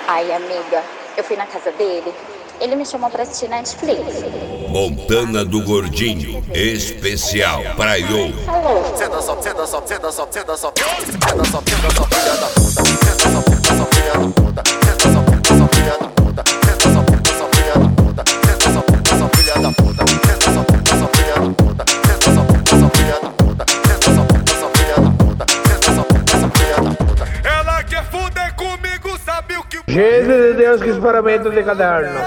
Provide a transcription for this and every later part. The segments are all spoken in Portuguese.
Ai, amiga, eu fui na casa dele. Ele me chamou pra assistir Netflix. Montana do Gordinho, especial pra Iô. Falou. Senta só, senta só, senta só, senta só, senta só, senta só, filha da puta. Senta só, senta só, filha da puta. Senta só, senta só, filha da puta. Senta só, senta só, filha da puta. Senta só, senta só, filha da puta. Senta só, senta só, filha da puta. Senta só, senta só, filha da puta. Senta só, senta só, filha da puta. Senta só, senta só, filha da puta. Ela quer fuder comigo, sabe o que? Gente de Deus, que esperamento de caderno.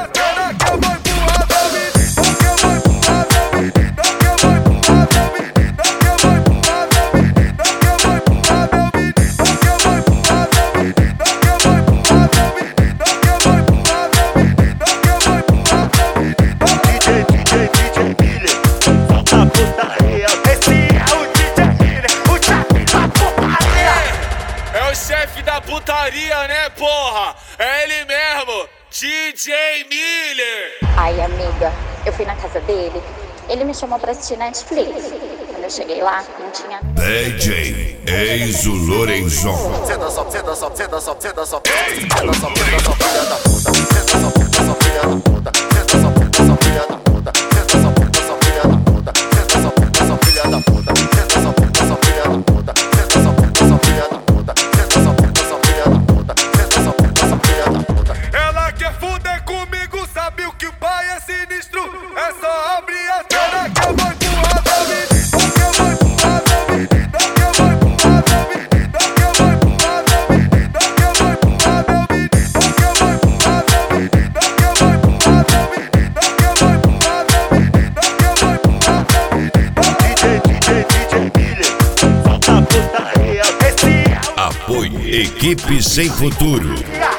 Chefe da putaria, né, porra? É ele mesmo, DJ Miller. Ai, amiga, eu fui na casa dele. Ele me chamou pra assistir Netflix. Quando eu cheguei lá, não tinha... DJ Enzo Lorenzon. Senta só, senta só, senta só, senta só, senta só, senta só, filha da puta. Senta só, senta só, filha da puta. Senta só, senta só, filha da puta. Senta só, senta só, filha da puta. Senta só, senta só, filha da puta. Senta só, senta só, filha da puta. Senta só, senta só, filha da puta. Senta só, senta só, filha da puta. Senta só, senta só, filha da puta. Ela quer fuder comigo, sabe o que o pai é sinistro? É só abrir a cena que eu vou empurrar da vida. Que eu vou empurrar da vida. Que eu vou empurrar da vida. Que eu vou empurrar da vida. Que eu vou empurrar da vida. Que eu vou empurrar da vida. Que eu vou empurrar da vida. Que eu vou empurrar da vida. Que eu vou empurrar da vida. DJ Miller, solta a putaria. Apoio Equipe Sem Futuro.